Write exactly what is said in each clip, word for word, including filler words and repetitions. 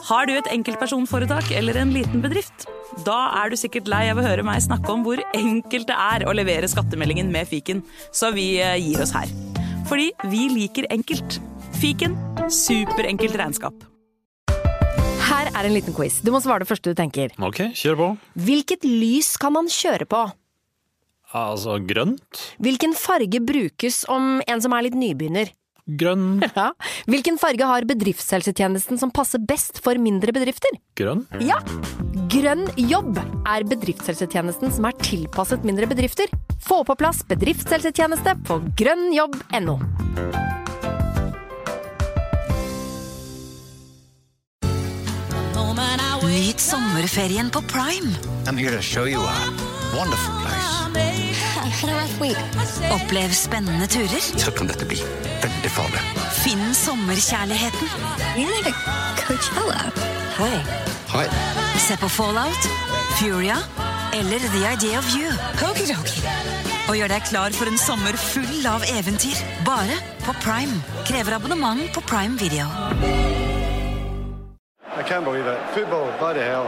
Har du et enkeltpersonforetak eller en liten bedrift? Da er du sikkert lei av å høre meg snakke om hvor enkelt det er å levere skattemeldingen med Fiken, så vi gir oss her. Fordi vi liker enkelt. Fiken, superenkelt regnskap. Her er en liten quiz. Du må svare det første du tenker. Ok, kjør på. Hvilket lys kan man kjøre på? Altså, grønt. Hvilken farge brukes om en som er litt nybegynner? Grønn. Ja. Hvilken farge har bedriftshelsetjenesten som passer best for mindre bedrifter? Grønn. Ja. Grønn jobb er bedriftshelsetjenesten som er tilpasset mindre bedrifter. Få på plass bedriftshelsetjeneste på grønn jobb punktum no. Nyt sommerferien på Prime. I'm here to show you a wonderful place. Had a rough week. Opplev spennende turer. Så kan dette bli veldig farlig. Finn sommerkjærligheten. You're like a Coachella. Hei. Hei. Se på Fallout, Furia eller The Idea of You. Okidoki. Og gjør deg klar for en sommer full av eventyr. Bare på Prime. Krever abonnement på Prime Video. I can't believe it. Football, bloody hell.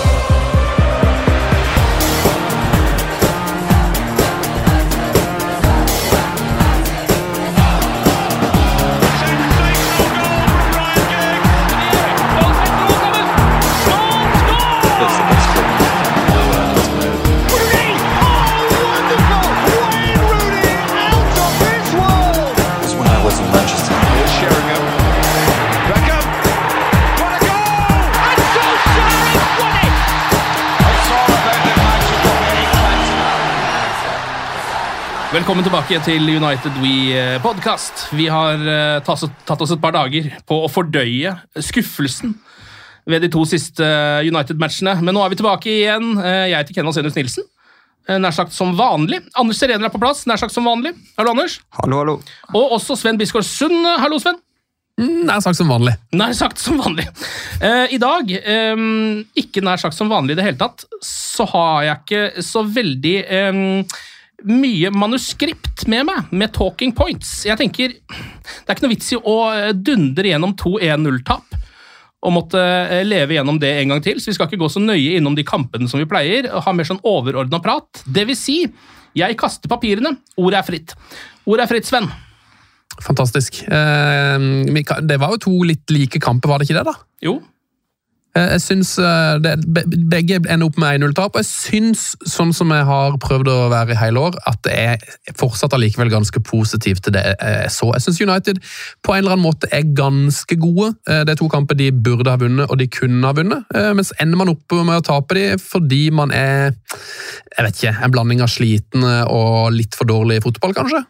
Velkommen tilbake til United We podcast. Vi har tatt oss et par dager på å fordøye skuffelsen ved de to siste United-matchene. Men nå er vi tilbake igjen. Jeg heter Kenneth Senus Nilsen, nær sagt som vanlig. Anders Serener er på plass, nær sagt som vanlig. Hallo, Anders. Hallo, hallo. Og også Sven Biskår Sund. Hallo, Sven. Nær sagt som vanlig. Nær sagt som vanlig. I dag, ikke nær sagt som vanlig i det hele tatt, så har jeg ikke så veldig... mye manuskript med meg, med talking points. Jeg tenker, det er ikke noe vits i å dundre gjennom to en null-tap og måtte leve gjennom det en gang til, så vi skal ikke gå så nøye innom de kampene som vi pleier, og ha mer sånn overordnet prat. Det vil si, jeg kaster papirene, ordet er fritt. Ordet er fritt, Sven. Fantastisk. Det var jo to litt like kamper, var det ikke det da? Jo. Jeg synes det, begge ender opp med en null-tap, og jeg synes, sånn som jeg har prøvd å være i hele år, at det er fortsatt allikevel ganske positivt til det jeg så. Jeg synes United på en eller annen måte er ganske gode. Det er to kamper de burde ha vunnet, og de kunne ha vunnet, mens ender man opp med å tape de fordi man er, jeg vet ikke, en blanding av slitne og litt for dårlig i fotball, kanskje?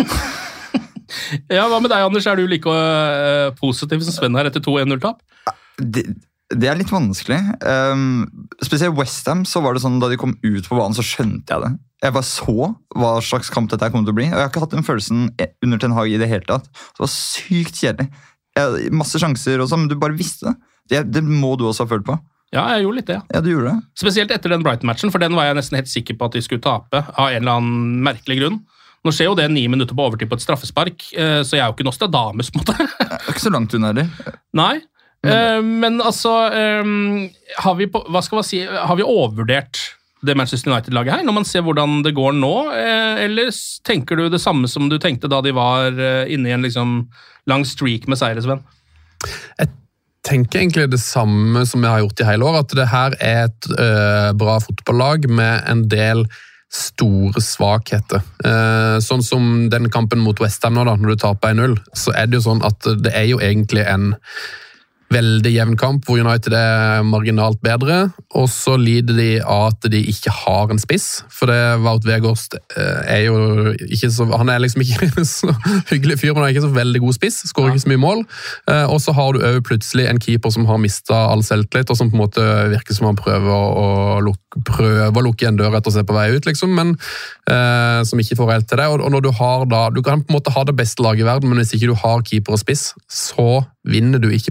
Ja, hva med deg, Anders? Er du like uh, positiv som Sven her etter to en null-tap? Det... Det er litt vanskelig. Um, spesielt West Ham, så var det sånn da de kom ut på banen, så skjønte jeg det. Jeg bare så hva slags kamp dette kom til å bli, og jeg har ikke hatt den følelsen under Ten Hag i det hele tatt. Det var sykt kjedelig. Jeg, masse sjanser og sånn, men du bare visste det. det. Det må du også ha følt på. Ja, jeg gjorde litt det. Ja, du gjorde det. Spesielt etter den Brighton-matchen, for den var jeg nesten helt sikker på at de skulle tape av en eller annen merkelig grunn. Nå skjer jo det ni minutter på overtid på et straffespark, så jeg er jo ikke Nostradamus på en måte. Det er ikke så langt unna det. Nei. Uh, men altså, um, har, vi på, hva skal man si, har vi overvurdert det Manchester United-laget her, når man ser hvordan det går nå, uh, eller tenker du det samme som du tenkte da de var uh, inne i en liksom, lang streak med seire, Sven? Jeg tenker egentlig det samme som jeg har gjort i hele år, at det her er et uh, bra fotballag med en del store svakheter. Uh, sånn som den kampen mot West Ham nå da, når du taper en null, så er det jo sånn at det er jo egentlig en veldig jevn kamp, hvor United er marginalt bedre, og så lider de av at de ikke har en spiss, for det Wout Weghorst er jo ikke så, han er liksom ikke så hyggelig fyr, men han er ikke så veldig god spiss, skårer ikke så mye mål, og så har du også plutselig en keeper som har mistet all selvtillit, og som på en måte virker som han prøver å, lukke, prøver å lukke en dør etter å se på vei ut, liksom, men eh, som ikke får helt til det, og, og når du har da, du kan på en måte ha det beste laget i verden, men hvis ikke du har keeper og spiss, så vinner du ikke fotballkamper.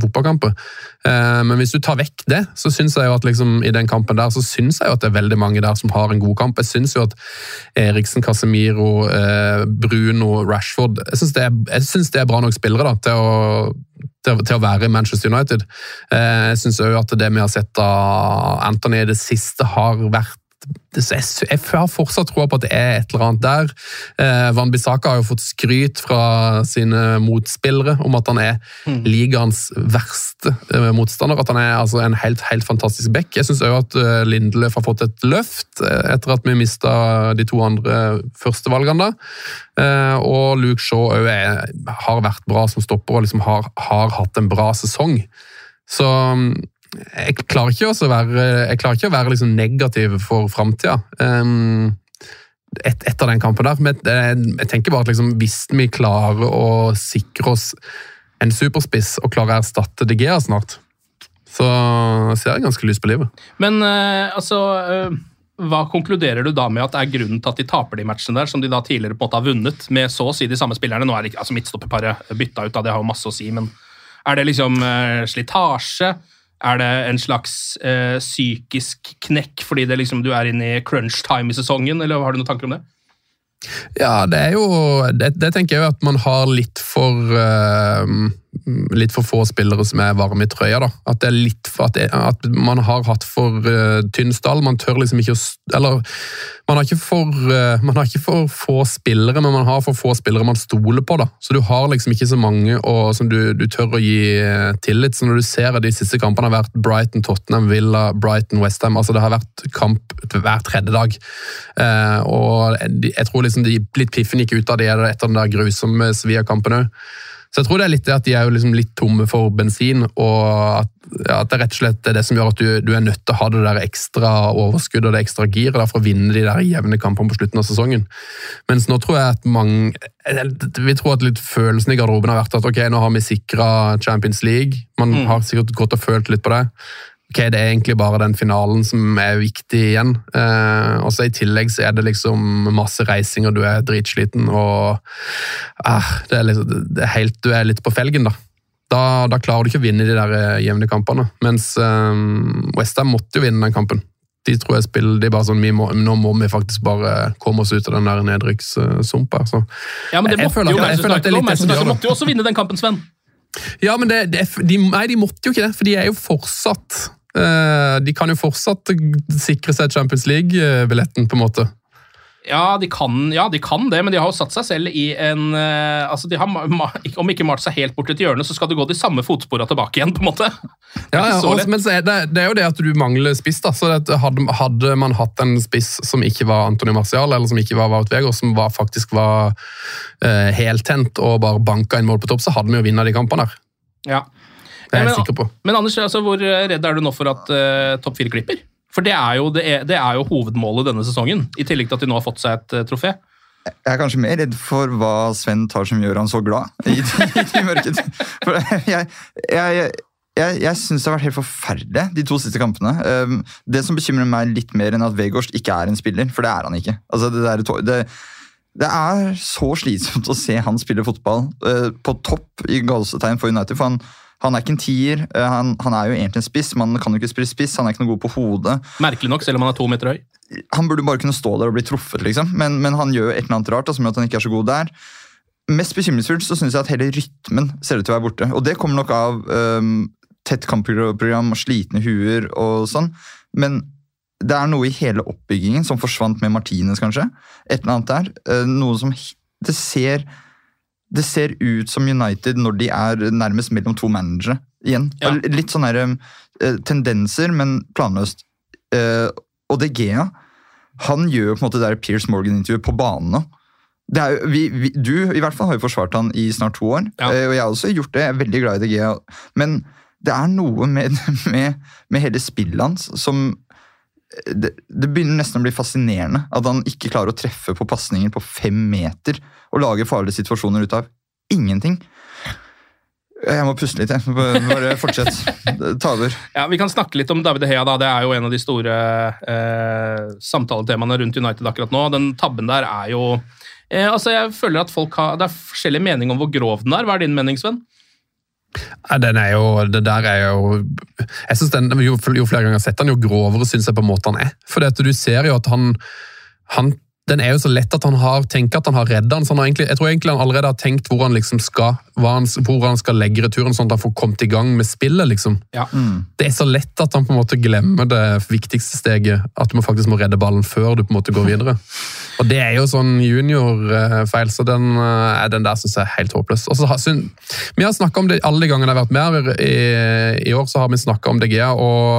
videre. Eh, men hvis du tar vekk det, så synes jeg jo at liksom, i den kampen der, så synes jeg jo at det er veldig mange der som har en god kamp. Jeg synes jo at Eriksen, Casemiro, eh, Bruno, Rashford, jeg synes, det er, jeg synes det er bra nok spillere da, til å, til, til å være i Manchester United. Eh, jeg synes jo at det vi har sett av Anthony i det siste har vært jeg har fortsatt tro på at det er et eller annet der. Van Bissaka har jo fått skryt fra sine motspillere om at han er ligaens verste motstander, at han er altså en helt, helt fantastisk back. Jeg synes også at Lindeløf har fått et løft etter at vi mistet de to andre førstevalgene da. Og Luke Shaw er, har vært bra som stopper og liksom har, har hatt en bra sesong. Så jeg klarer ikke å være, jeg klarer ikke å være liksom negativ for fremtiden um, et, etter den kampen der, men jeg, jeg tenker bare at liksom, hvis vi klarer å sikre oss en superspiss og klarer å erstatte De Gea snart, så ser jeg ganske lyst på livet. Men uh, altså, uh, hva konkluderer du da med at er grunnen til at de taper de matchene der, som de da tidligere på en måte har vunnet med så å si de samme spillerne? Nå er det ikke, altså midtstopperparet bytta ut, da, det har jo masse å si, men er det liksom uh, slitasje? Er det en slags eh, psykisk knekk fordi det liksom, du er inne i crunch time i sesongen, eller har du noen tanker om det? Ja, det er jo, det, det tenker jeg jo at man har litt for, uh, litt for få spillere som er varme i trøya da. At det er litt for, at, det, at man har hatt for uh, tynn stall, man tør liksom ikke å, eller man har ikke for, uh, man har ikke for få spillere, men man har for få spillere man stoler på da. Så du har liksom ikke så mange og, som du, du tør å gi uh, tillit. Så når du ser at de siste kampene har vært Brighton, Tottenham, Villa, Brighton, West Ham, altså det har vært kamp hver tredje dag. Uh, og jeg, jeg tror liksom de litt piffen gikk ut av det etter den der grusomme Sevilla-kampen også. Så jeg tror det er litt det at de er jo liksom litt tomme for bensin, og at, ja, at det rett og slett er det som gjør at du, du er nødt til å ha det der ekstra overskudd og det ekstra gir for å vinne de der jevne kampene på slutten av sesongen. Mens nå tror jeg at mange, vi tror at litt følelsen i garderoben har vært at ok, nå har vi sikret Champions League, man mm. har sikkert gått og følt litt på det. Ok, det er egentlig bare den finalen som er viktig igjen. Eh, og så i tillegg så er det liksom masse reising, og du er dritsliten, og eh, det er liksom, det er helt, du er litt på felgen da. Da, da klarer du ikke å vinne de der jevne kampene. Mens eh, West Ham måtte jo vinne den kampen. De tror jeg spiller, de bare sånn, vi må, nå må vi faktisk bare komme oss ut av den der nedrykkssumpa. Så. Ja, men det måtte jo Manchester United måtte jo også vinne den kampen, Sven. Ja, men det, det, de, nei, de måtte jo ikke det, for de er jo fortsatt de kan jo fortsatt sikre seg Champions League-billetten på en måte. Ja de, kan, ja, de kan det, men de har jo satt seg selv i en altså de har, om ikke malt seg helt bort til hjørnet, så skal du gå de samme fotsporene tilbake igjen, på en måte. Ja, ja også, men så er det, det er jo det at du mangler spiss, da. Så det, hadde, hadde man hatt en spiss som ikke var Anthony Martial, eller som ikke var Wout Weghorst, som var, faktisk var uh, heltent og bare banka en mål på topp, så hadde vi jo vunnet de kampene der. Ja. Det er jeg men, sikker på. Men Anders, altså, hvor redd er du nå for at uh, topp fire klipper? For det er, jo, det, er, det er jo hovedmålet denne sesongen, i tillegg til at de nå har fått seg et uh, trofé. Jeg er kanskje mer redd for hva Sven tar som gjør han så glad i, i, i mørket. For jeg, jeg, jeg, jeg synes det har vært helt forferdelig, de to siste kampene. Um, det som bekymrer meg litt mer enn at Weghorst ikke er en spiller, for det er han ikke. Altså, det, der, det, det er så slitsomt å se han spille fotball uh, på topp i galsetegn for United, for han Han er ikke en tier, han, han er jo egentlig en spiss, man kan jo ikke spille spiss, han er ikke noe god på hodet. Merkelig nok, selv om han er to meter høy. Han burde bare kunne stå der og bli truffet, liksom. Men, men han gjør jo et eller annet rart, som gjør at han ikke er så god der. Mest bekymringsfullt så synes jeg at hele rytmen ser ut til å være borte. Og det kommer nok av um, tett kampprogram og slitne huer og sånn. Men det er noe i hele oppbyggingen som forsvant med Martinez, kanskje. Et eller annet der. Uh, noe som det ser... Det ser ut som United når de er nærmest mellom to managere igjen. Ja. Litt sånne her, uh, tendenser, men planløst. Uh, og De Gea, han gjør jo på en måte det der Piers Morgan-intervjuet på banen nå. Det er jo, vi, vi, du i hvert fall har jo forsvart han i snart to år, ja. uh, og jeg har også gjort det, jeg er veldig glad i De Gea. Men det er noe med, med, med hele spillet hans som det, det begynner nesten å bli fascinerende at han ikke klarer å treffe på passninger på fem meter og lage farlige situasjoner ut av ingenting. Jeg må puste litt, jeg. Bare fortsett. Ta over. Ja, vi kan snakke litt om David De Gea, da. Det er jo en av de store eh, samtaletemaene rundt United akkurat nå. Den tabben der er jo eh, altså jeg føler at folk har, det er forskjellige meninger om hvor grov den er. Hva er din mening, Sven? Ja, den er jo, det der er jo jeg synes den, jo, jo flere ganger jeg har sett den, jo grovere synes jeg på en måte han er. For det at du ser jo at han, han den er jo så lett at han har tenkt at han har reddet den, så han har egentlig, jeg tror egentlig han allerede har tenkt hvor han liksom skal, han, hvor han skal legge returen, sånn at han får kommet i gang med spillet, liksom. Ja. Mm. Det er så lett at han på en måte glemmer det viktigste steget, at du må faktisk må redde ballen før du på en måte går videre. Og det er jo sånn juniorfeil, så den, den der synes jeg er helt håpløs. Og så har, vi har snakket om det alle de gangene jeg har vært med i, i år, så har vi snakket om De Gea,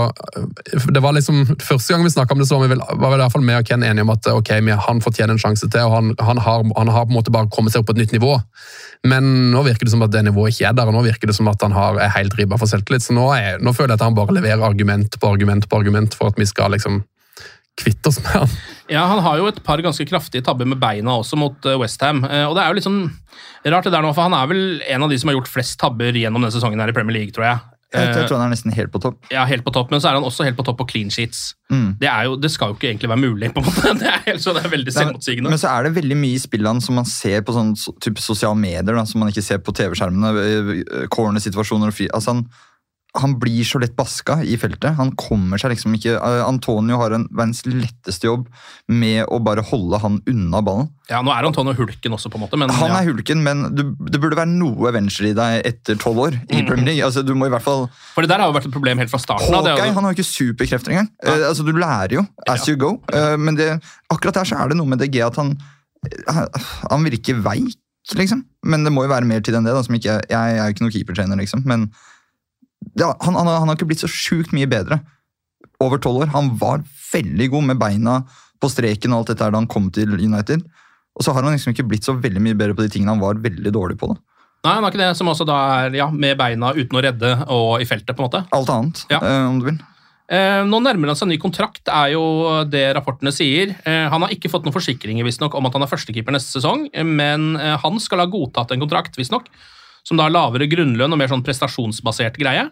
og det var liksom, første gang vi snakket om det, så var vi, vel, var vi i hvert fall med og Ken enige om at ok, vi, han fortjener en sjanse til, og han, han, har, han har på en måte bare kommet seg opp på et nytt nivå. Men nå virker det som at det nivået ikke er der, og nå virker det som at han har, er helt ribba for selvtillit, så nå, er, nå føler jeg at han bare leverer argument på argument på argument for at vi skal liksom kvitte oss med han. Ja, han har jo et par ganske kraftige tabber med beina også mot West Ham, og det er jo litt sånn rart det der nå, for han er vel en av de som har gjort flest tabber gjennom denne sesongen her i Premier League, tror jeg. Jeg tror han er nesten helt på topp. Ja, helt på topp, men så er han også helt på topp på clean sheets. Mm. Det, er jo, det skal jo ikke egentlig være mulig, på en måte. Det er, helt, så det er veldig selvmotsigende. Men så er det veldig mye i spillene som man ser på sånn type sosiale medier, da, som man ikke ser på T V-skjermene, corner-situasjoner og fri. Altså han, han blir så lett baska i feltet. Han kommer seg liksom ikke... Antonio har en verdens letteste jobb med å bare holde han unna ballen. Ja, nå er Antonio hulken også, på en måte. Men, han ja. er hulken, men du, det burde være noe venstre i deg etter tolv år i Premier League. Altså, du må i hvert fall... For det der har jo vært et problem helt fra starten. Hawkeye, jo... han har jo ikke superkrefter engang. Ja. Uh, altså, du lærer jo as ja. you go. Uh, men det, akkurat der så er det noe med det G at han, han virker veik, liksom. Men det må jo være mer til enn det, da, som ikke... Jeg, jeg er jo ikke noen keeper-trainer, liksom, men... Ja, han, han, han har ikke blitt så sjukt mye bedre over tolv år. Han var veldig god med beina på streken og alt dette da han kom til United. Og så har han liksom ikke blitt så veldig mye bedre på de tingene han var veldig dårlig på. Da. Nei, han har ikke det, som også da er ja, med beina uten å redde og i feltet, på en måte. Alt annet, ja. eh, om du vil. Eh, nå nærmer han seg en ny kontrakt, er jo det rapportene sier. Eh, han har ikke fått noen forsikringer, visstnok, om at han er førstekeeper neste sesong, men eh, han skal ha godtatt en kontrakt, visstnok, som da har lavere grunnlønn og mer sånn prestasjonsbasert greie.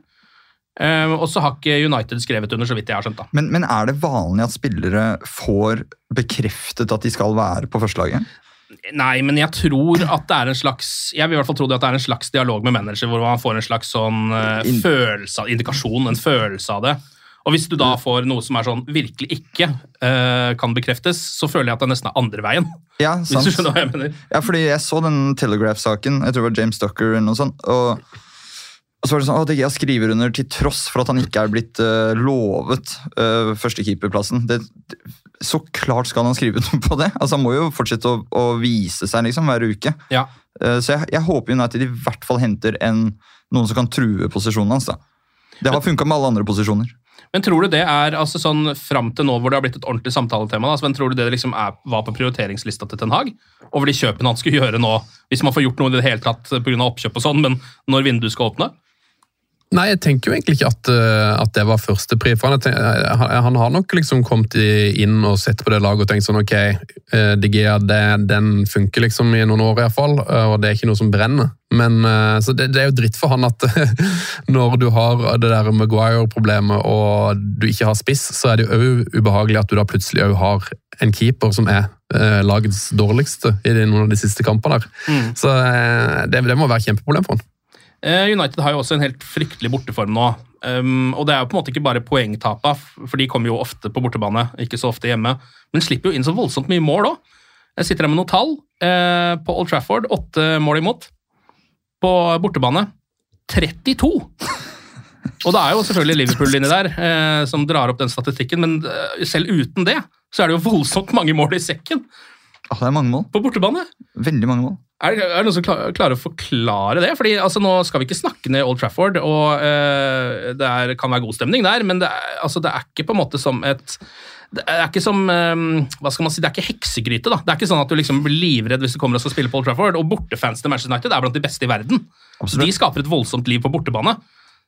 Um, og så har ikke United skrevet under, så vidt jeg har skjønt da. Men, men er det vanlig at spillere får bekreftet at de skal være på førstelaget? Nei, men jeg tror at det er en slags Jeg vil i hvert fall tro det at det er en slags dialog med manager, hvor man får en slags sånn uh, følelse, indikasjon, en følelse av det. Og hvis du da får noe som er sånn virkelig ikke uh, kan bekreftes, så føler jeg at det nesten er andre veien. Ja, sant. Hvis du skjønner hva jeg mener. Ja, fordi jeg så den Telegraph-saken, jeg tror det var James Ducker eller noe sånt, og, og så var det sånn, å, De Gea skriver under til tross for at han ikke er blitt uh, lovet uh, førstekeeperplassen. Det, det, så klart skal han skrive under på det. Altså, han må jo fortsette å, å vise seg liksom, hver uke. Ja. Uh, så jeg, jeg håper United i hvert fall henter en, noen som kan true posisjonen hans. Da. Det har funket med alle andre posisjoner. Men tror du det er altså sånn frem til nå hvor det har blitt et ordentlig samtaletema, da, men tror du det liksom er, var på prioriteringslista til Ten Hag? Over de kjøpene han skulle gjøre nå, hvis man får gjort noe i det hele tatt på grunn av oppkjøp og sånn, men når vinduet skal åpne? Nei, jeg tenker jo egentlig ikke at, at det var første pri, for han, tenker, han har nok liksom kommet inn og sett på det laget og tenkt sånn, ok, De Gea, det, den funker liksom i noen år i hvert fall, og det er ikke noe som brenner. Men så det, det er jo dritt for han at når du har det der Maguire-problemet og du ikke har spiss, så er det jo også ubehagelig at du da plutselig også har en keeper som er eh, lagets dårligste i noen av de siste kampene der. Mm. Så eh, det, det må være et kjempeproblem for han. United har jo også en helt fryktelig borteform nå, um, og det er jo på en måte ikke bare poengtapa, for de kommer jo ofte på bortebane, ikke så ofte hjemme, men slipper jo inn så voldsomt mye mål også. Jeg sitter her med noen tall uh, på Old Trafford, åtte mål imot, på bortebane, trettito! Og det er jo selvfølgelig Liverpool inni der, uh, som drar opp den statistikken, men uh, selv uten det, så er det jo voldsomt mange mål i sekken. Ja, det er mange mål. På bortebane. Veldig mange mål. Er det, er det noen som klar, klarer å forklare det? Fordi altså, nå skal vi ikke snakke ned Old Trafford, og uh, det er, kan være god stemning der, men det er, altså, det er ikke på en måte som et... Det er ikke som, um, hva skal man si, det er ikke heksegryte da. Det er ikke sånn at du liksom blir livredd hvis du kommer og skal spille på Old Trafford, og bortefans til Manchester United er blant de beste i verden. Absolutt. De skaper et voldsomt liv på bortebane.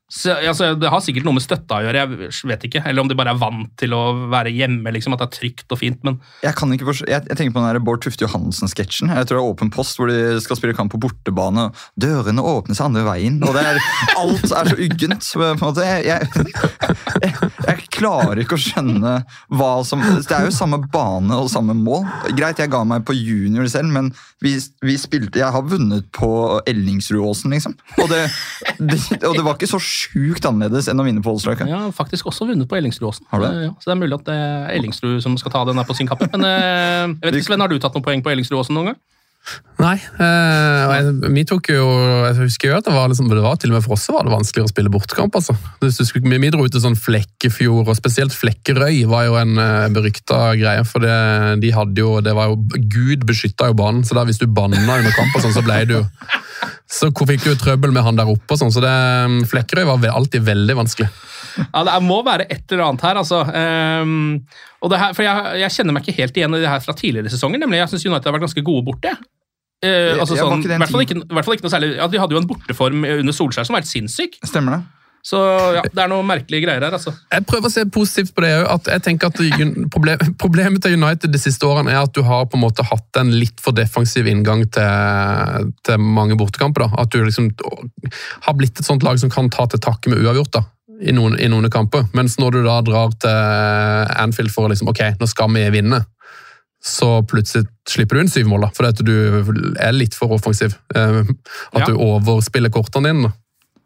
Så, altså, det har sikkert noe med støtta å gjøre, jeg vet ikke. Eller om de bare er vant til å være hjemme, liksom, at det er trygt og fint. Men jeg kan ikke forstå, jeg, jeg tenker på den der Bård Tufte Johansen-sketsjen. Jeg tror det er åpen post hvor de skal spille kamp på bortebane. Dørene åpnes andre veien, og det er, alt er så uggent. På en måte. Jeg, jeg, jeg, jeg klarer ikke å skjønne hva som... Det er jo samme bane og samme mål. Greit, jeg ga meg på junior selv, men vi, vi spilte... Jeg har vunnet på Ellingsrudåsen, liksom. Og det, det, og det var ikke så sjukt annerledes enn å vinne på Ålstrøket. Ja, faktisk også vunnet på Ellingsrudåsen. Har du det? Ja, så det er mulig at det er Ellingsrud som skal ta den her på sin kappe. Men jeg vet ikke, Sven, har du tatt noen poeng på Ellingsrudåsen noen gang? Nei, eh, og jeg, vi tok jo, jeg husker jo at det var, liksom, det var til og med for oss var det vanskeligere å spille bortekamp, altså. Vi, vi dro ut til sånn Flekkefjord, og spesielt Flekkerøy var jo en uh, berykta greie, for det, de hadde jo, det var jo, Gud beskyttet jo banen, så da hvis du banna under kamp og sånn, så ble du jo, så fikk du jo trøbbel med han der oppe og sånn, så det, Flekkerøy var alltid veldig vanskelig. Ja, det må være et eller annet her, altså. Um, og det her, for jeg, jeg kjenner meg ikke helt igjen i det her fra tidligere sesonger, nemlig jeg synes United har vært ganske gode borte. Uh, altså ja, sånn, i hvert fall ikke, i hvert fall ikke noe særlig, ja, de hadde jo en borteform under Solskjær som var helt sinnssyk. Stemmer det. Så ja, det er noen merkelige greier her, altså. Jeg prøver å se positivt på det, at jeg tenker at problem, problemet til United de siste årene er at du har på en måte hatt en litt for defensiv inngang til, til mange bortekamper, da. At du liksom har blitt et sånt lag som kan ta til takke med uavgjort, da. I noen, i noen kamper, mens når du da drar til Anfield for liksom, ok, nå skal vi vinne, så plutselig slipper du inn syv mål, da, fordi at du er litt for offensiv. At ja. Du overspiller kortene dine, da.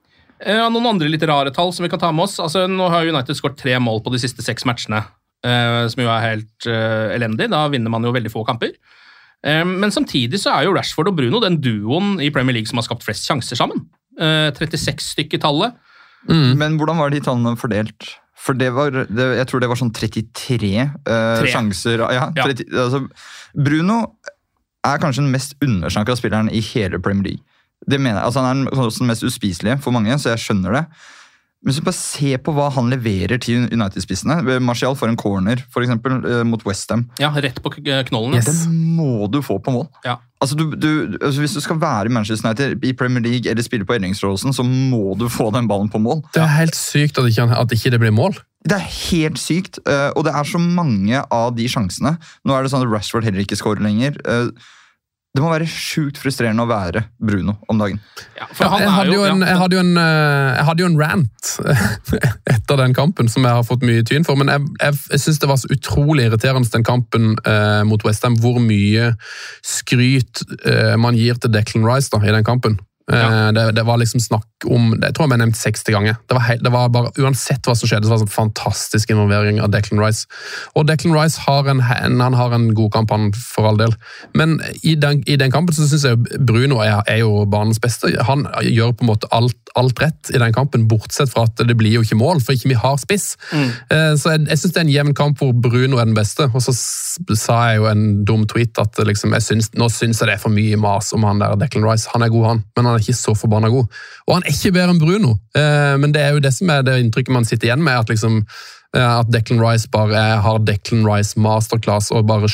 Ja, noen andre litt rare tall som vi kan ta med oss. Altså, nå har United skåret tre mål på de siste seks matchene, eh, som jo er helt eh, elendig. Da vinner man jo veldig få kamper. Eh, men samtidig så er jo Rashford og Bruno den duoen i Premier League som har skapt flest sjanser sammen. Eh, trettiseks stykker tallet. Mm. Men hvordan var de tallene fordelt? For det var, det, jeg tror det var sånn trettitre eh, sjanser. Ja, tretti, ja. Altså, Bruno er kanskje den mest undersnakka spilleren i hele Premier League. Det mener jeg, altså Han er også den mest uspiselige for mange, så jeg skjønner det. Men så bare se på hva han leverer til United-spissene. Martial får en corner, for eksempel, mot West Ham. Ja, rett på knollen. Yes. Det må du få på mål. Ja. Altså, du, du, altså Hvis du skal være i Manchester United i Premier League eller spille på Ellingsrudåsen, så må du få den ballen på mål. Det er helt sykt at ikke, at ikke det blir mål. Det er helt sykt, og det er så mange av de sjansene. Nå er det sånn at Rashford heller ikke scorer lenger. Det må være sjukt frustrerende å være Bruno om dagen. Ja, for han jeg, hadde er jo, jo en, ja. jeg, hadde jo en, jeg hadde jo en rant etter den kampen som jeg har fått mye tyn for, men jeg, jeg, jeg synes det var så utrolig irriterende den kampen eh, mot West Ham, hvor mye skryt eh, man gir til Declan Rice da, i den kampen. Ja. Det, det var liksom snakk om, jeg tror jeg har nevnt seksti ganger. Det var, helt, det var bare, uansett hva som skjedde, så var det en fantastisk involvering av Declan Rice. Og Declan Rice har en, han har en god kamp, han for all del. Men i den, i den kampen så synes jeg Bruno er, er jo banens beste. Han gjør på en måte alt, alt rett i den kampen, bortsett fra at det blir jo ikke mål, for ikke vi har spiss. Mm. Så jeg, jeg synes det er en jevn kamp hvor Bruno er den beste. Og så sa jeg jo en dum tweet at liksom, jeg synes, nå synes jeg det er for mye mas om han der Declan Rice. Han er god, han, men han er ikke så forbanna god. Og han er ikke bedre enn Bruno, men det er jo det som er det inntrykket man sitter igjen med, at liksom at Declan Rice bare har Declan Rice masterclass og bare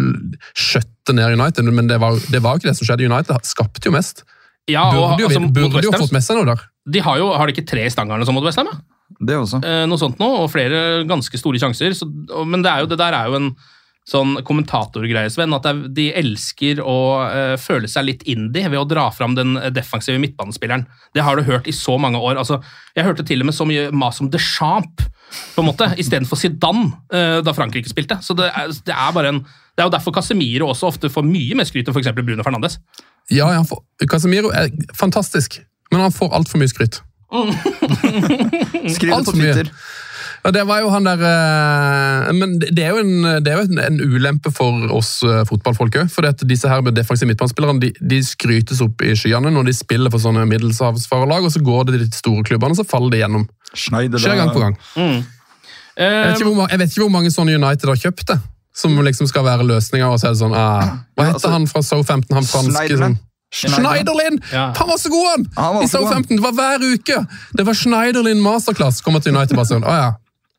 skjøtte ned United, men det var, det var jo ikke det som skjedde. United skapte jo mest. Ja, og, burde jo, altså, burde jo fått med seg noe der. De har jo, har de ikke tre stangerne som mot West Ham? Det også. Eh, noe sånt nå, og flere ganske store sjanser, så, men det, er jo, det der er jo en sånn kommentatorgreie, Sven, at de elsker å uh, føle seg litt indie ved å dra fram den defensive midtbanespilleren. Det har du hørt i så mange år. Altså, jeg hørte til og med så mye mas om Deschamps, på en måte, i stedet for Zidane, uh, da Frankrike spilte. Så det er, det er bare en... Det er jo derfor Casemiro også ofte får mye mer skryt enn for eksempel Bruno Fernandes. Ja, ja for, Casemiro er fantastisk, men han får alt for mye skryt. Mm. Skriv det på Twitter. Ja, det var jo han der, men det er jo en, det er jo en, en ulempe for oss fotballfolk også, for disse her med defensive midtbanespillerne, de, de skrytes opp i skyene når de spiller for sånne middelsavsfarelag, og så går det de store klubbene, og så faller de gjennom. Schneider, skjer gang på gang. Mm. Jeg, vet ikke hvor, jeg vet ikke hvor mange sånne United har kjøpt det, som liksom skal være løsninger, og så er det sånn, ah, hva heter han fra Southampton, han franske sånn? Schneiderlin! Ja. Han var så god han! han var I Southampton, det var hver uke! Det var Schneiderlin masterclass, kommer til United bare sånn, åja.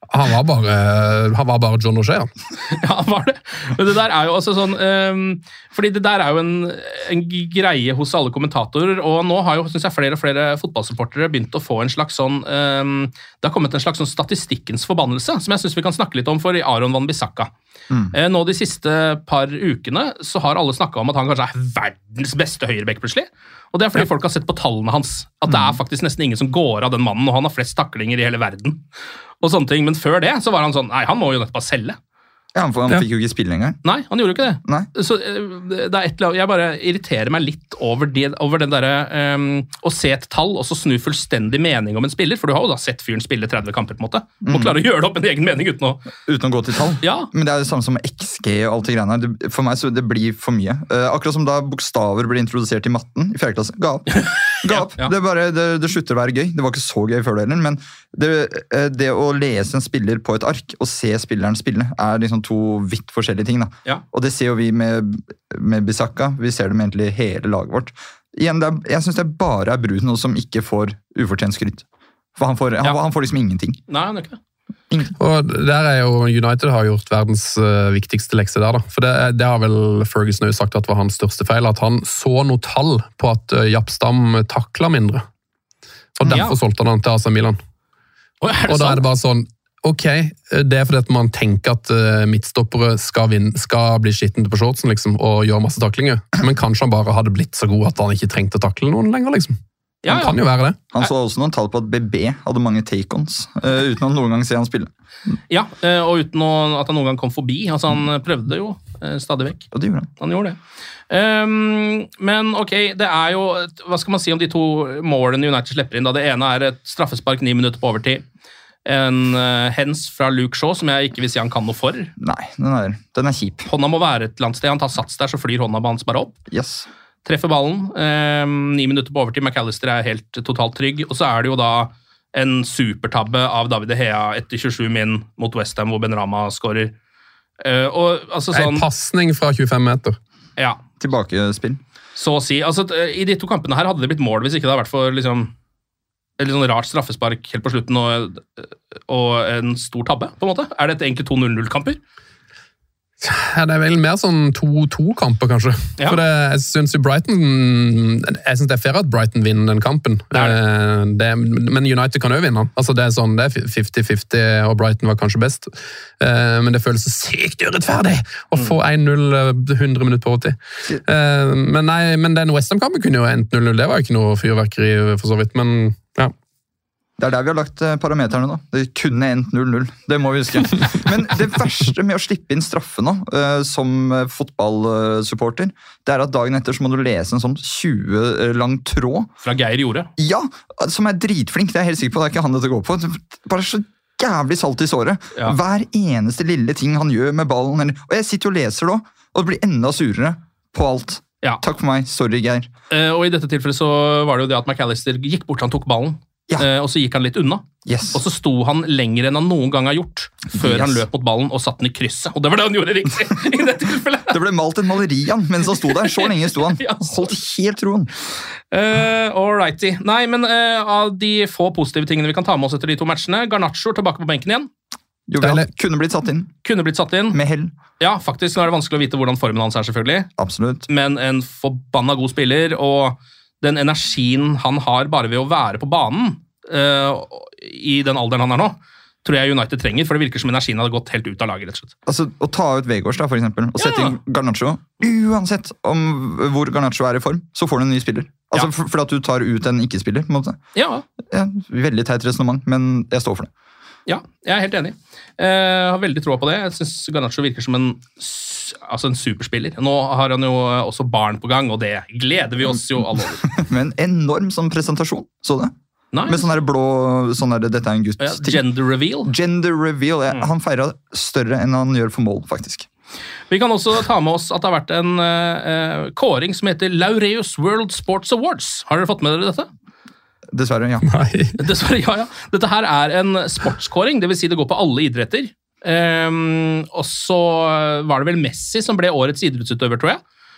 Han var bare, han var bare John O'Shea. Ja, var det. Men det der er jo også sånn um, fordi det der er jo en, en greie hos alle kommentatorer, og nå har jo, synes jeg, flere og flere fotballsupportere begynt å få en slags sånn um, det har kommet en slags sånn statistikkens forbannelse, som jeg synes vi kan snakke litt om for Aron Wan-Bissaka. Mm. Eh, nå de siste par ukene så har alle snakket om at han kanskje er verdens beste høyrebekk plutselig, og det er fordi ja. folk har sett på tallene hans, at det er faktisk nesten ingen som går av den mannen, og han har flest taklinger i hele verden. Og sånne ting, men før det så var han sånn, nei, han må jo nettopp bare selge. Ja, han, han ja. fikk jo ikke spille engang. Nei, han gjorde ikke det. Nei. Så det er et, jeg bare irriterer meg litt over, det, over den der, um, å se et tall, og så snu fullstendig mening om en spiller, for du har jo da sett fyren spille tretti kamper på en måte. Du må mm. klare å gjøre det opp en egen mening uten å... Uten å gå til tall. Ja. Men det er det samme som X G og alt det greiene her. For meg så det blir for mye. Uh, akkurat som da bokstaver ble introdusert i matten i fjerde klasse. Ga opp. Ga opp. ja, ja. Det, bare, det, det slutter å være gøy. Det var ikke så gøy før det heller, men det, det å lese en spiller på et ark og se spilleren spille er liksom to vidt forskjellige ting. Da. Ja. Og det ser jo vi med, med Bissaka. Vi ser det med egentlig hele laget vårt. Igjen, det er, jeg synes det bare er Bruno som ikke får ufortjent skryt. For han får, han, ja. han får liksom ingenting. Nei, han er ikke det. Ingenting. Og der er jo United har gjort verdens uh, viktigste lekse der, da. For det, det har vel Ferguson jo sagt at var hans største feil, at han så noe tall på at uh, Japp Stam takler mindre. Og derfor ja. solgte han til A C Milan. Og, er og da er det bare sånn, ok, det er fordi at man tenker at uh, midtstoppere skal, vinne, skal bli skittende på shortsen liksom, og gjøre masse taklinger, men kanskje han bare hadde blitt så god at han ikke trengte å takle noen lenger, liksom. Han ja, ja. kan jo være det. Han så også noen tall på at B B hadde mange take-ons, uh, uten å noen gang se han spille. Ja, uh, og uten å, at han noen gang kom forbi. Altså, han prøvde jo uh, stadig vekk. Og det gjorde han. Han gjorde det. Um, men ok, det er jo, hva skal man si om de to målene United slipper inn? Da? Det ene er et straffespark ni minutter på overtid. En uh, hens fra Luke Shaw, som jeg ikke vil si han kan noe for. Nei, den er, den er kjip. Hånda må være et eller annet sted. Han tar sats der, så flyr hånda hans bare opp. Yes. Treffer ballen. Um, ni minutter på overtid. McAllister er helt totalt trygg. Og så er det jo da en supertabbe av David De Gea etter tjuesju min mot West Ham, hvor Ben Rama skårer. Uh, og, altså, sånn, en passning fra tjuefem meter. Ja. Tilbakespill. Så å si. Altså, i de to kampene her hadde det blitt mål hvis ikke det hadde vært for liksom et litt sånn rart straffespark helt på slutten og, og en stor tabbe, på en måte. Er dette egentlig to null null-kamper? Ja, det er vel mer sånn to to-kamper, kanskje. Ja. For det, jeg synes jo Brighton jeg synes det er fair at Brighton vinner den kampen. Det det. Det, men United kan jo vinne den. Altså, det er sånn, det er femti femti, og Brighton var kanskje best. Men det føles så sykt urettferdig å få én null hundre minutter på åtti. Men, nei, men den West Ham-kampen kunne jo endt null null. Det var jo ikke noe fyrverkeri, for så vidt, men ja. Det er der vi har lagt parameterne nå. Det kunne endt null null. Det må vi huske. Men det verste med å slippe inn straffe nå, uh, som fotballsupporter, det er at dagen etter så må du lese en sånn tjue lang tråd. Fra Geir Jorde. Ja, som er dritflink. Det er jeg helt sikker på. Det er ikke han dette går på. Bare så jævlig salt i såret. Ja. Hver eneste lille ting han gjør med ballen. Eller, og jeg sitter og leser da, og det blir enda surere på alt. Ja. Takk for meg. Sorry, Geir. Uh, og i dette tilfellet så var det jo det at McAllister gikk bort, han tok ballen. Ja. Uh, og så gikk han litt unna. Yes. Og så sto han lenger enn han noen gang har gjort, før yes. han løp mot ballen og satt den i krysset. Og det var det han gjorde riktig i det tilfellet. Det ble malt en maleri han, mens han sto der. Så lenge sto han. Holdt helt troen. Uh, Alrighty. Nei, men uh, av de få positive tingene vi kan ta med oss etter de to matchene, Garnacho tilbake på benken igjen. Jo, vel, kunne blitt satt inn. Kunne blitt satt inn. Med hell. Ja, faktisk. Nå er det vanskelig å vite hvordan formen hans er, selvfølgelig. Absolutt. Men en forbanna god spiller, og den energien han har bare ved å være på banen uh, i den alderen han er nå, tror jeg United trenger, for det virker som energien hadde gått helt ut av laget, rett og slett. Altså, å ta ut Vegårs da, for eksempel, og sette ja. inn Garnacho, uansett om hvor Garnacho er i form, så får du en ny spiller. Altså, ja. for, for at du tar ut en ikke-spiller, på en måte. Ja. ja veldig teit resonemang, men jeg står for det. Ja, jeg er helt enig. Jeg har veldig troa på det. Jeg synes Garnacho virker som en, altså en superspiller. Nå har han jo også barn på gang, og det gleder vi oss jo alle over. Men enorm sånn presentasjon, så det? Nei. Med sånn her blå, sånn her, dette er en gutt. Ja, gender reveal. Gender reveal, ja. Han feiret større enn han gjør for mål, faktisk. Vi kan også ta med oss at det har vært en uh, kåring som heter Laureus World Sports Awards. Har dere fått med dere dette? Dessverre, ja. Nei. Dessverre, ja, ja. Dette her er en sportskåring, det vil si det går på alle idretter. Um, og så var det vel Messi som ble årets idrettsutøver, tror jeg.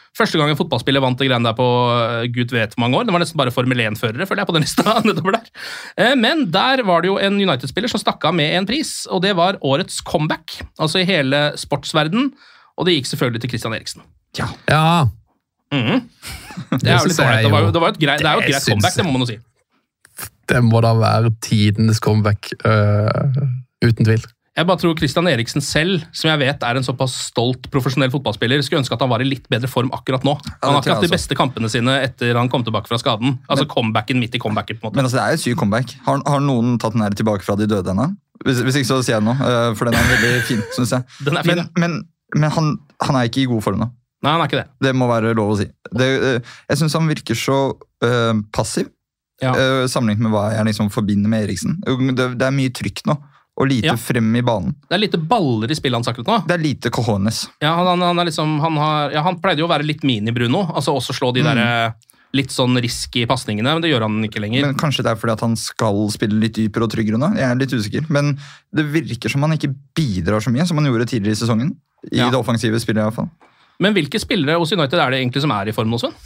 Første gang en fotballspiller vant det greiene der på uh, Gud vet mange år. Det var nesten bare Formel én-førere, føler jeg, på den lista nedover der. Uh, men der var det jo en United-spiller som stakk av med en pris, og det var årets comeback, altså i hele sportsverden, og det gikk selvfølgelig til Christian Eriksen. Ja. Ja. Mm-hmm. Det, er jo litt ålreit. Det, var jo, det, var et grei, det er jo et greit comeback, det må man jo si. Det må da være tidenes comeback, uh, uten tvil. Jeg bare tror Christian Eriksen selv, som jeg vet er en såpass stolt profesjonell fotballspiller, skulle ønske at han var i litt bedre form akkurat nå. Han har ikke hatt de beste kampene sine etter han kom tilbake fra skaden. Altså men, comebacken midt i comebacken, på en måte. Men altså, det er et syk comeback. Har, har noen tatt den her tilbake fra de døde ennå? Hvis, hvis ikke så sier jeg det nå, for den er veldig fin, synes jeg. Den er fin, men men, men han, han er ikke i god form nå. Nei, han er ikke det. Det må være lov å si. Det, jeg synes han virker så uh, passiv, ja. uh, sammenlignet med hva jeg liksom forbinder med Eriksen. Det, det er mye trykk nå. Og lite ja. frem i banen. Det er lite baller i spillet hans akkurat nå. Det er lite cojones. Ja, han, han, er liksom, han, har, ja, han pleide jo å være litt mini-Bruno, altså også slå de mm. der litt sånn risky passningene, men det gjør han ikke lenger. Men kanskje det er fordi at han skal spille litt dypere og tryggere nå? Jeg er litt usikker, men det virker som han ikke bidrar så mye som han gjorde tidligere i sesongen. I ja. det offensive spillet i hvert fall. Men hvilke spillere hos United er det egentlig som er i form nå, Sven?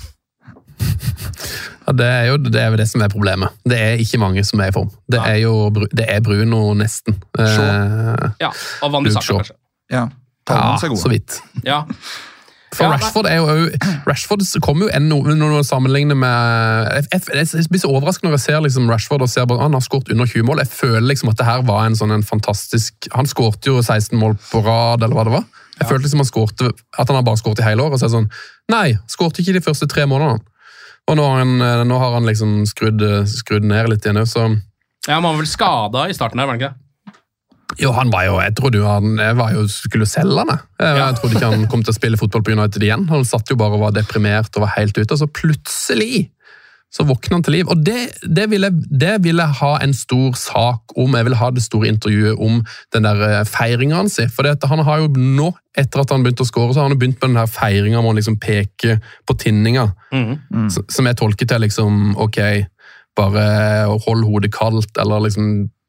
Ja, det er jo det, er jo det som er problemet. Det er ikke mange som er i form. Det ja. er jo det er Bruno nesten. Eh, ja, og Van Bissaka kanskje. Ja, ja så vidt. Ja. For ja, Rashford er jo Rashford kommer jo ennå når du sammenligner med jeg, jeg, jeg blir så overrasket når jeg ser liksom Rashford og ser at han har skåret under tjue mål. Jeg føler liksom at det her var en sånn en fantastisk han skåret jo seksten mål på rad, eller hva det var. Jeg ja. følte liksom han skårte, at han har bare skåret i hele år, og så er det sånn nei, skårte ikke de første tre månedene. Og nå har han, nå har han liksom skrudd, skrudd ned litt igjen, så... Ja, han var vel skadet i starten her, var han ikke det? Jo, han var jo, jeg trodde jo han jeg var jo, skulle selge han. Jeg, ja. jeg trodde ikke han kom til å spille fotball på United igjen. Han satt jo bare og var deprimert og var helt ute, og så plutselig så våkner han til liv. Og det, det, vil jeg, det vil jeg ha en stor sak om, jeg vil ha det store intervjuet om den der feiringen hans. For det, han har jo nå, etter at han begynte å skåre, så har han begynt med den her feiringen om å liksom peke på tinninga, mm. Mm. som jeg tolker til liksom, ok, bare hold hodet kaldt, eller liksom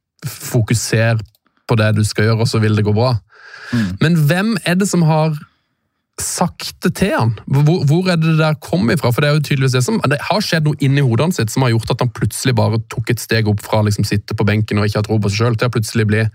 fokuser på det du skal gjøre, og så vil det gå bra. Mm. Men hvem er det som har sagt det til han? Hvor, hvor er det det der kom ifra? For det er jo tydeligvis det som, det har skjedd noe inni hodet hans sitt som har gjort at han plutselig bare tok et steg opp fra liksom sitte på benken og ikke ha tro på seg selv, til å plutselig bli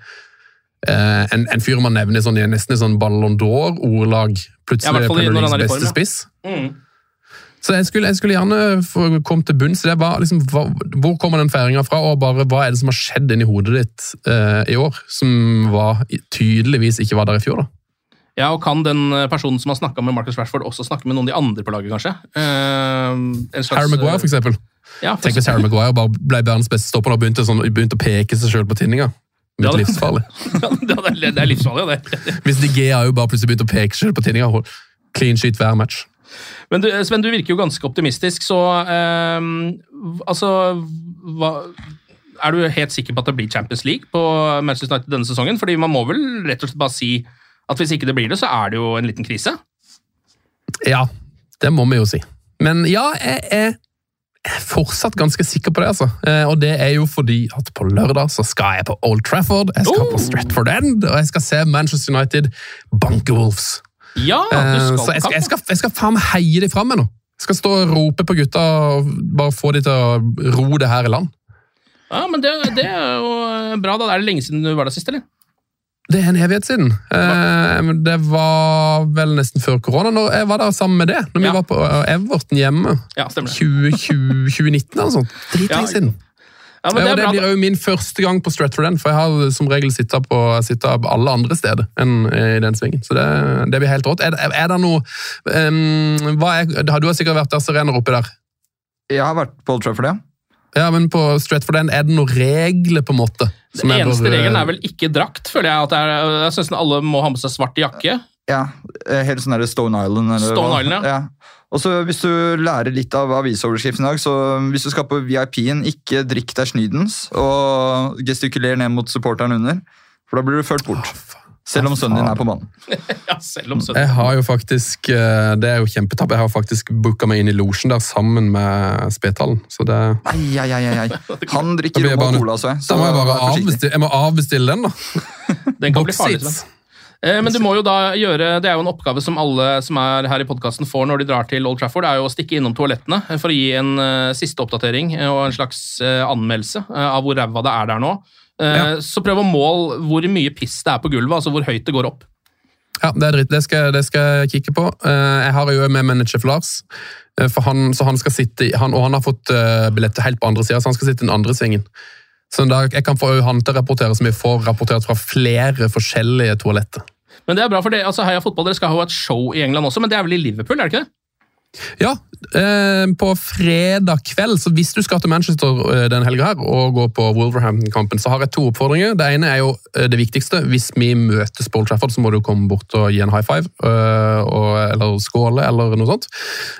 eh, en, en fyr man nevner sånn, nesten i sånn Ballon d'Or-ordlag, plutselig ja, Premier Leagues beste form, spiss. Ja. Mm. Så jeg skulle, jeg skulle gjerne få komme til bunns. Det var liksom, hva, hvor kommer den feiringen fra, og bare hva er det som har skjedd inni hodet ditt eh, i år, som var, tydeligvis ikke var der i fjor da? Ja, og kan den personen som har snakket med Marcus Rashford også snakke med noen av de andre på laget, kanskje? Uh, en slags, Harry Maguire, for eksempel. Ja, for Tenk hvis Harry Maguire bare ble verdens beste stopper og begynte, sånn, begynte å peke seg selv på tinninga. Det er livsfarlig. Ja, det er livsfarlig, det. Hvis De Gea jo bare plutselig begynte å peke seg selv på tinninga, clean sheet hver match. Men du, Sven, du virker jo ganske optimistisk, så um, altså, hva, er du helt sikker på at det blir Champions League på Manchester United denne sesongen? Fordi man må vel rett og slett bare si at hvis ikke det blir det, så er det jo en liten krise? Ja, det må vi jo si. Men ja, jeg er fortsatt ganske sikker på det, altså. Og det er jo fordi at på lørdag så skal jeg på Old Trafford, jeg skal oh. på Stratford End, og jeg skal se Manchester United banke Wolves. Ja, du skal så jeg skal, jeg skal, jeg skal faen meg heie de frem med nå. Jeg skal stå og rope på gutta og bare få de til å ro det her i land. Ja, men det, det er jo bra da. Er det lenge siden du var der sist, eller? Det er en evighet siden. Eh, det var vel nesten før korona. Når jeg var der sammen med det, når ja. vi var på Everton hjemme. Ja, stemmer. tjue tjue, tjue nitten eller sånt. Dritlenge ja. siden. Ja, men det, og det blir jo min første gang på Stratford End, for jeg har som regel sittet på sittet alle andre steder enn i den svingen. Så det, det blir helt rått. Er, er det noe... Um, hva er, du har sikkert vært der sirener oppi der. Jeg har vært på Old Trafford, ja. Ja, men på Stratford End er det noen regler på en måte? Den eneste bare, regelen er vel ikke drakt, føler jeg. At det er, jeg synes alle må ha med seg svart jakke. Ja, helt sånn der Stone Island. Eller Stone Island, ja. ja. Og så hvis du lærer litt av avisoverskriften i dag, så hvis du skal på V I P-en, ikke drikk deg snydens, og gestikuler ned mot supporteren under, for da blir du ført bort. Oh, selv om sønnen din er på banen. Ja, selv om sønnen. Jeg har jo faktisk, det er jo kjempetapp, jeg har faktisk booket meg inn i logen der sammen med Spetalen, så det... Ai, ai, ai, ai. Han drikker rom og cola, så jeg. Da må jeg bare avbestille, jeg må avbestille den da. Den kan bli farlig, Sven. Men du må jo da gjøre, det er jo en oppgave som alle som er her i podcasten får når de drar til Old Trafford, det er jo å stikke innom toalettene for å gi en uh, siste oppdatering og en slags uh, anmeldelse uh, av hvor ræva det er der nå. Uh, ja. Så prøv å måle hvor mye piss det er på gulvet, altså hvor høyt det går opp. Ja, det er dritt. Det skal, det skal jeg kikke på. Uh, jeg har jo med manager Lars, uh, for han, så han skal sitte, han, og han har fått uh, billetter helt på andre siden, så han skal sitte i den andre svingen. Så da, jeg kan få han til å rapportere som vi får rapportert fra flere forskjellige toaletter. Men det er bra, for det, altså Heia Fotball, dere skal ha et show i England også, men det er vel i Liverpool, er det ikke det? Ja, eh, på fredag kveld, så hvis du skal til Manchester eh, den helgen her, og gå på Wolverhampton-kampen, så har jeg to oppfordringer. Det ene er jo eh, det viktigste. Hvis vi møtes på Old Trafford, så må du komme bort og gi en high five, eh, og, eller skåle, eller noe sånt.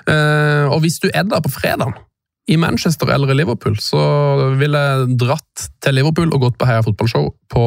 Eh, og hvis du er der på fredagen, i Manchester eller i Liverpool, så ville jeg dratt til Liverpool og gått på Heia Fotballshow på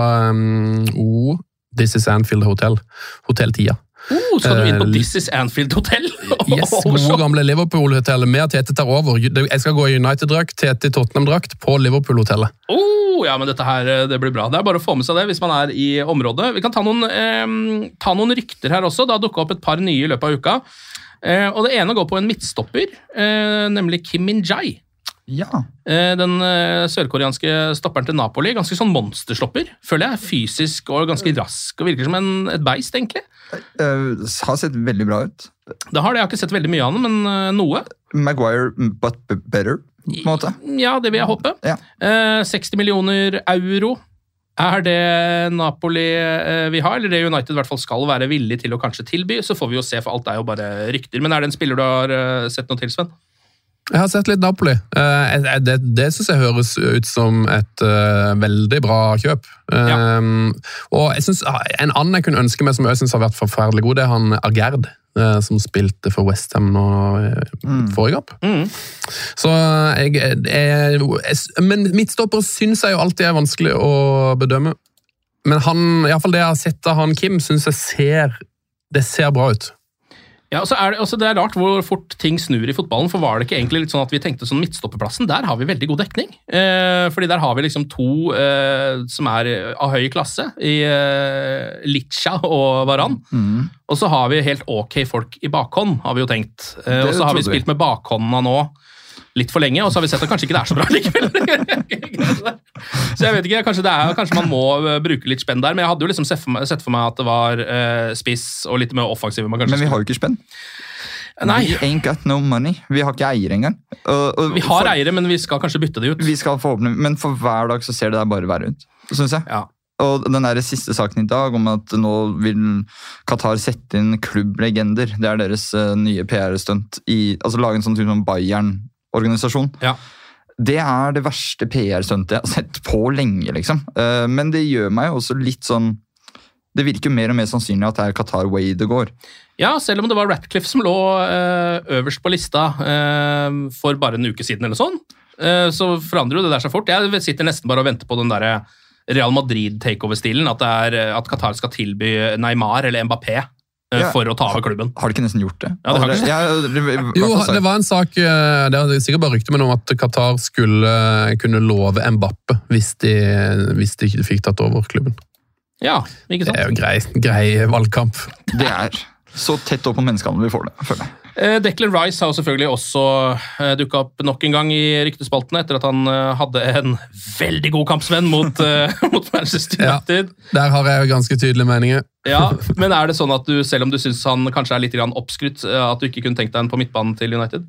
um, oh, This is Anfield Hotel, Hotel Tia. Oh, skal du inn på This is Anfield Hotel? Yes, gode gamle Liverpool-hotellet med at Tete tar over. Jeg skal gå i United-drakt, Tete i Tottenham-drakt på Liverpool-hotellet. Oh, ja, men dette her, det blir bra. Det er bare å få med seg det hvis man er i området. Vi kan ta noen, eh, ta noen rykter her også. Det har dukket opp et par nye i løpet av uka. Eh, og det ene går på en midtstopper, eh, nemlig Kim Min-jae. Ja. Eh, den eh, sørkoreanske stopperen til Napoli, ganske sånn monsterstopper, føler jeg, fysisk og ganske rask, og virker som en, et beist, egentlig. Uh, har sett veldig bra ut. Det har det, jeg har ikke sett veldig mye av den, men uh, noe. Maguire, but better, på en måte. Ja, det vil jeg håpe. Ja. Uh, seksti millioner euro. Er det Napoli uh, vi har, eller det United i hvert fall skal være villig til å kanskje tilby, så får vi jo se, for alt er jo bare rykter. Men er det en spiller du har uh, sett noe til, Sven? Jeg har sett litt Napoli. Uh, det det synes jeg høres ut som et uh, veldig bra kjøp. Uh, ja. Og jeg synes, en annen jeg kunne ønske meg, som jeg synes har vært forferdelig god, det er han Agerd, uh, som spilte for West Ham nå mm. forrige opp. Mm. Så jeg, jeg, jeg Men midtstopper synes jeg jo alltid er vanskelig å bedømme. Men han, i hvert fall det jeg har sett av han Kim, synes jeg ser, det ser bra ut. Ja, og så er det, også det er rart hvor fort ting snur i fotballen, for var det ikke egentlig litt sånn at vi tenkte sånn midtstopperplassen, der har vi veldig god dekning. Eh, fordi der har vi liksom to eh, som er av høy klasse, i eh, Licha og Varan. Mm. Og så har vi helt ok folk i bakhånd, har vi jo tenkt. Eh, og så har vi spilt med bakhåndene nå litt for lenge, og så har vi sett at kanskje ikke det er så bra likevel. Så jeg vet ikke, kanskje, det er, kanskje man må bruke litt spenn der, men jeg hadde jo liksom sett for meg, sett for meg at det var uh, spiss og litt mer offensiv. Men vi har jo ikke spenn. Nei. We ain't got no money. Vi har ikke eiere engang. Og, og vi har for, eiere, men vi skal kanskje bytte det ut. Vi skal forhåpentlig, men for hver dag så ser det der bare verre ut, synes jeg. Ja. Og den der siste saken i dag om at nå vil Qatar sette inn klubblegender, det er deres uh, nye P R-stunt, altså lage en sånn type som Bayern-organisasjon. Ja. Det er det verste P R-stuntet jeg har sett på lenge, liksom. Uh, men det gjør meg også litt sånn, det virker mer og mer sannsynlig at det er Qatar way det går. Ja, selv om det var Ratcliffe som lå uh, øverst på lista uh, for bare en uke siden eller sånn, uh, så forandrer jo det der så fort. Jeg sitter nesten bare og venter på den der Real Madrid-takeover-stilen, at, det er, at Qatar skal tilby Neymar eller Mbappé uh, ja. for å ta over klubben. Har de ikke nesten gjort det? Ja, det har ikke. Ja, det, det, jo, det var en sak, det er sikkert bare rykte, men om at Qatar skulle kunne love Mbappé hvis de, hvis de ikke fikk tatt over klubben. Ja, ikke sant? Det er jo grei, grei valgkamp. Det er så tett opp på menneskehandel vi får det, føler jeg. Eh, Declan Rice har jo selvfølgelig også eh, dukket opp nok en gang i ryktespaltene etter at han eh, hadde en veldig god kampsvenn mot, eh, mot Manchester United. Ja, der har jeg ganske tydelige meninger. Ja, men er det sånn at du, selv om du synes han kanskje er litt grann oppskrytt, eh, at du ikke kunne tenkt deg en på midtbanen til United?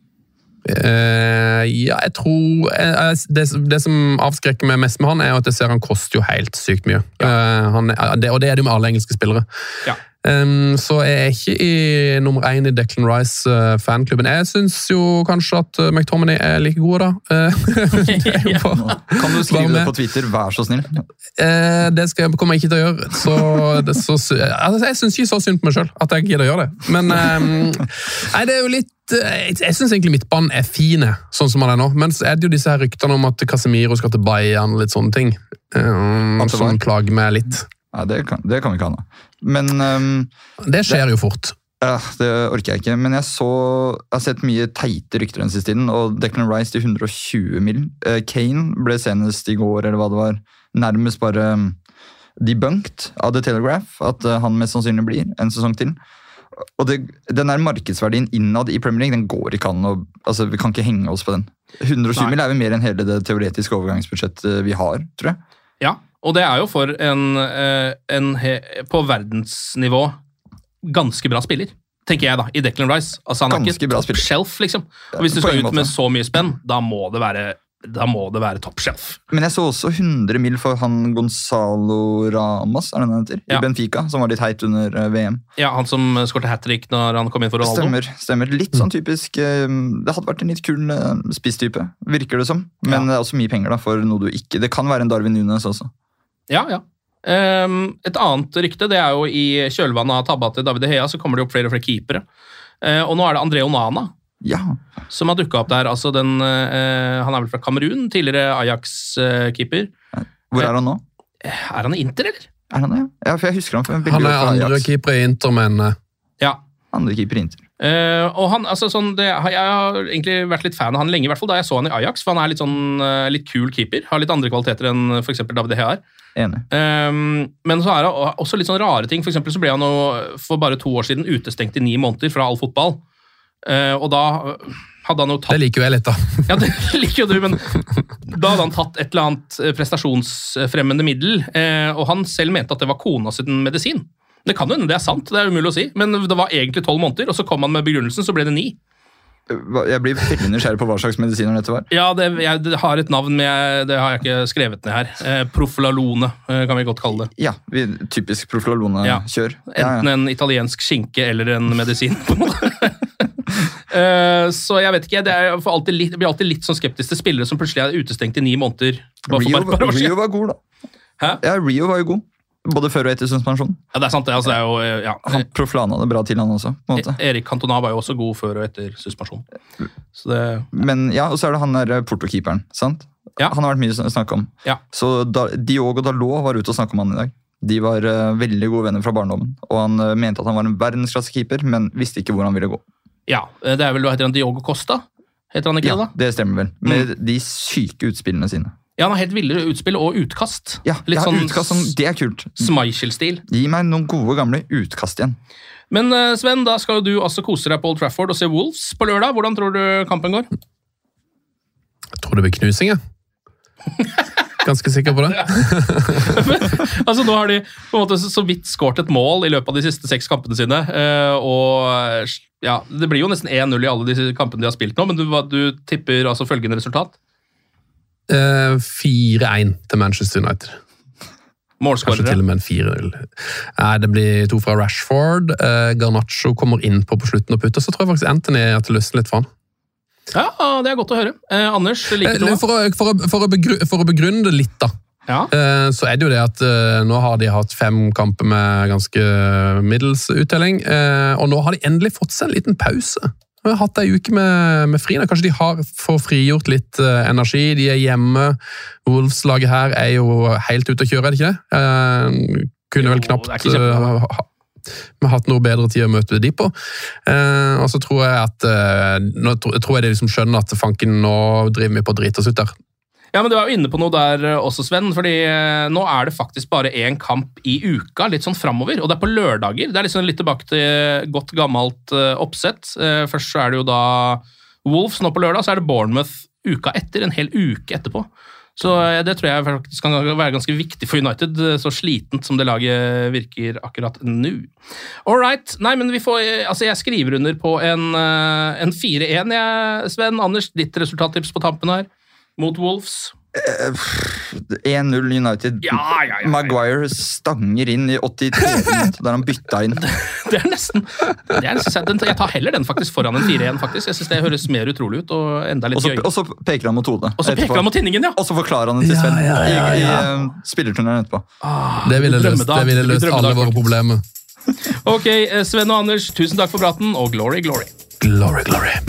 Uh, ja, jeg tror uh, det, det som avskrekker meg mest med han er jo at jeg ser han koster jo helt sykt mye. Ja. Uh, han, det, og det er det jo med alle engelske spillere. Ja. Um, så jeg er ikke i nummer én i Declan Rice-fanklubben. Uh, jeg synes jo kanskje at uh, McTominay er like god da. Uh, ja. Kan du skrive det på Twitter, vær så snill? Uh, det skal jeg, kommer jeg ikke til å gjøre. Så, det, så, altså, jeg synes ikke så synd på meg selv at jeg gidder å gjøre det. Men um, nei, det er jo litt jeg, jeg synes egentlig midtbanen er fine, sånn som han er nå. Men så er det jo disse her ryktene om at Casemiro skal til Bayern og litt sånne ting. Um, som plager meg litt. Ja, det kan, det kan vi ikke ha nå. Men um, det skjer det, jo fort. Ja, det orker jeg ikke. Men jeg, så, jeg har sett mye teite rykter den siste tiden, og Declan Rice til hundre og tjue mil. Uh, Kane ble senest i går, eller hva det var, nærmest bare debunked av The Telegraph, at uh, han mest sannsynlig blir en sesong til. Og det, den der markedsverdien innad i Premier League, den går ikke an å, altså vi kan ikke henge oss på den. hundre og tjue mil er jo mer enn hele det teoretiske overgangsbudsjettet vi har, tror jeg. Ja, og det er jo for en, en på verdensnivå ganske bra spiller, tenker jeg da, i Declan Rice. Altså han er ganske ikke top shelf, liksom. Og hvis du skal ut med så mye spenn, da må det være da må det være top shelf. Men jeg så også hundre mil for han Gonzalo Ramos, er det han heter? Ja. I Benfica, som var litt heit under V M. Ja, han som skårte hat-trick når han kom inn for Ronaldo. Stemmer, stemmer. Litt sånn typisk, det hadde vært en litt kul spisstype, virker det som. Men ja. Det er også mye penger da, for noe du ikke, det kan være en Darwin Núñez også. Ja, ja. Um, et annet rykte, det er jo i kjølvannet av tabba til David De Gea, så kommer det opp flere og flere keepere. Uh, og nå er det André Onana, ja. Som har dukket opp der. Altså den, uh, han er vel fra Kamerun, tidligere Ajax-keeper. Hvor er han nå? Uh, er han i Inter, eller? Er han det? Ja, for jeg husker han. For han er andre keeper i Inter, men... Ja. Andre keeper i Inter. Uh, og han, altså sånn, det, jeg har egentlig vært litt fan av han lenge, i hvert fall da jeg så han i Ajax, for han er litt sånn, uh, litt kul keeper, har litt andre kvaliteter enn for eksempel David De Gea er. Enig. Um, men så er det også litt sånn rare ting, for eksempel så ble han jo for bare to år siden utestengt i ni måneder fra all fotball. Uh, og da hadde han jo tatt... Det liker jo jeg litt da. Ja, det liker jo du, men da hadde han tatt et eller annet prestasjonsfremmende middel, uh, og han selv mente at det var kona sin medisin. Det kan jo hende, det er sant, det er umulig å si, men det var egentlig tolv måneder, og så kom han med begrunnelsen, så ble det ni. Jeg blir veldig nysgjerrig på hva slags medisiner dette var. Ja, det, jeg, det har et navn, men det har jeg ikke skrevet ned her. Eh, Profilalone, eh, kan vi godt kalle det. Ja, vi, typisk Profilalone-kjør. Ja. Enten ja, ja. En italiensk skinke eller en medisin, på en måte. uh, så jeg vet ikke, det er, for alltid litt, jeg blir alltid litt sånn skeptisk til spillere som plutselig er utestengt i ni måneder. Rio, Rio var god, da. Hæ? Ja, Rio var jo god. Både før og etter suspensjon. Ja, det er sant det. Altså, det er jo, ja. Han Proflana det bra til han også, på en måte. Erik Cantona var jo også god før og etter suspensjon. Så det... Men ja, og så er det han der Porto-keeperen, sant? Ja. Han har vært mye å snakke om. Ja. Så da, Diogo Dalot var ute og snakket om han i dag. De var uh, veldig gode venner fra barndommen, og han uh, mente at han var en verdensklassekeeper, men visste ikke hvor han ville gå. Ja, det er vel, hva heter han, Diogo Costa? Heter han ikke ja, det da? Det stemmer vel, med mm. de syke utspillene sine. Ja, han har helt ville utspill og utkast. Ja, litt ja sånn utkast, sånn, det er kult. Schmeichel-stil. Gi meg noen gode gamle utkast igjen. Men Sven, da skal du altså kose deg på Old Trafford og se Wolves på lørdag. Hvordan tror du kampen går? Jeg tror det blir knusing, jeg. Ganske sikker på det. Men, altså, nå har de på en måte så vidt skåret et mål i løpet av de siste seks kampene sine, og ja, det blir jo nesten én null i alle de kampene de har spilt nå, men du, du tipper altså følgende resultat? Uh, fire én til Manchester United. Målskårere? Kanskje til og med en fire null. Nei, det blir to fra Rashford. Uh, Garnacho kommer inn på på slutten og putter, så tror jeg faktisk Anthony er til å løsne litt for han. Ja, det er godt å høre. Eh, Anders, liker du uh, for, å, for, å, for, å begrunne, for å begrunne det litt da, ja. uh, så er det jo det at uh, nå har de hatt fem kamper med ganske middels uttelling, uh, og nå har de endelig fått seg en liten pause. De har hatt en uke med, med fri. Kanskje de har får frigjort litt uh, energi. De er hjemme. Wolves-laget her er jo helt ute å kjøre, er det ikke det? Uh, kunne jo, vel knapt uh, ha, ha hatt noe bedre tid å møte de på. Uh, og så tror jeg at uh, nå tror jeg de liksom skjønner at fanken nå driver vi på å drite oss ut der. Ja, men du er jo inne på noe der også, Sven, fordi nå er det faktisk bare én kamp i uka, litt sånn fremover, og det er på lørdager. Det er liksom litt tilbake til godt gammelt oppsett. Først så er det jo da Wolves nå på lørdag, så er det Bournemouth uka etter, en hel uke etterpå. Så det tror jeg faktisk kan være ganske viktig for United, så slitent som det laget virker akkurat nå. All right, nei, men vi får, altså jeg skriver under på en, en fire én, jeg, Sven. Anders, ditt resultattips på tampen her? Mot Wolves. én null United. Ja, ja, ja, ja. Maguire stanger inn i åttitre minutter, der han bytta inn. Det er nesten... Det er nesten jeg tar heller den faktisk foran en fire én, faktisk. Jeg synes det høres mer utrolig ut, og enda litt gøy. Og så peker han mot hodet. Og så peker han mot tinningen, ja. Og så forklarer han det til Sven ja, ja, ja, ja. i, i spillerturneren etterpå. Ah, det ville løst, det ville løst alle våre problemer. Ok, Sven og Anders, tusen takk for praten, og glory, glory. Glory, glory.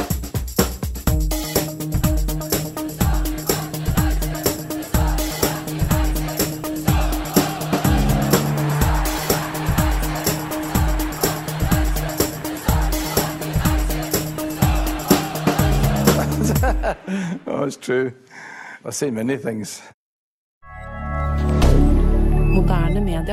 Oh, it's true. I've seen many things. Moderne eller media?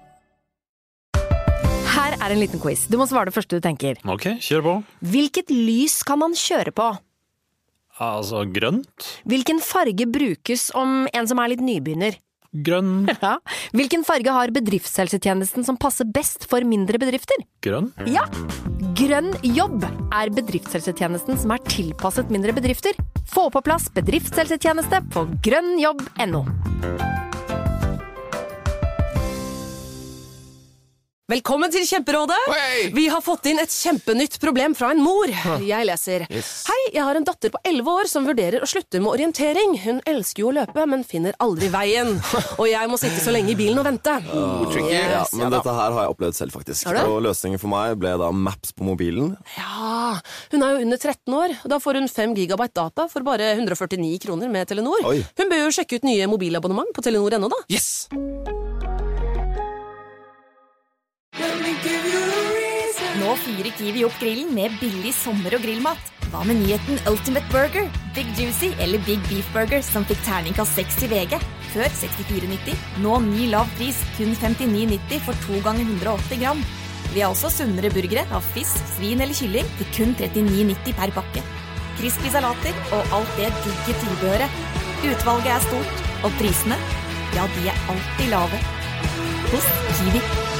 Her er en liten quiz. Du må svare det første du tenker. Ok, kjør på. Hvilket lys kan man kjøre på? Altså, grønt. Hvilken farge brukes om en som er litt nybegynner? Grønn. Ja. Hvilken farge har bedriftshelsetjenesten som passer best for mindre bedrifter? Grønn. Ja. Grønn jobb er bedriftshelsetjenesten som er tilpasset mindre bedrifter. Få på plass bedriftshelsetjeneste på grønn jobb punktum no. Velkommen til Kjemperådet! Hey! Vi har fått inn et kjempenytt problem fra en mor. Jeg leser. Yes. Hei, jeg har en datter på elleve år som vurderer å slutte med orientering. Hun elsker jo å løpe, men finner aldri veien. Og jeg må sitte så lenge i bilen og vente. Oh, tricky. Yes, ja, men ja, dette her har jeg opplevd selv, faktisk. Har du? Og løsningen for meg ble da Maps på mobilen. Ja, hun er jo under tretten år. Da får hun fem gigabyte data for bare hundre og førtini kroner med Telenor. Oi. Hun bør jo sjekke ut nye mobilabonnement på Telenor ennå da. Yes! Nå fyrer Kiwi opp grillen med billig sommer- og grillmat. Hva med nyheten Ultimate Burger, Big Juicy eller Big Beef Burger som fikk terningkast seks i V G? Før sekstifire nitti, nå ny lav pris, kun femtini nitti for to ganger hundre og åtti gram. Vi har også sunnere burgere av fisk, svin eller kylling til kun trettini nitti per pakke. Crispy salater og alt det digge tilbehøret. Utvalget er stort, og prisene, ja, de er alltid lave. Hos Kiwi.